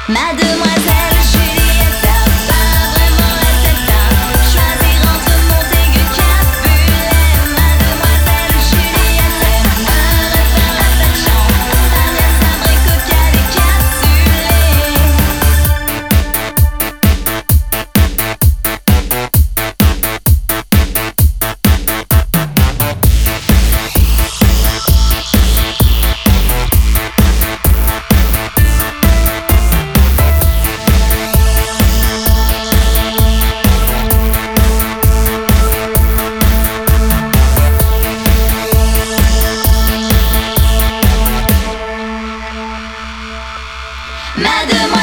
Mademoiselle Juliette a pas vraiment la tête à choisir entre Montaigu, Capulet. Mademoiselle Juliette aime faire la fête chant, Agnès, Sabré, Cocal et Cassoulet. Mademoiselle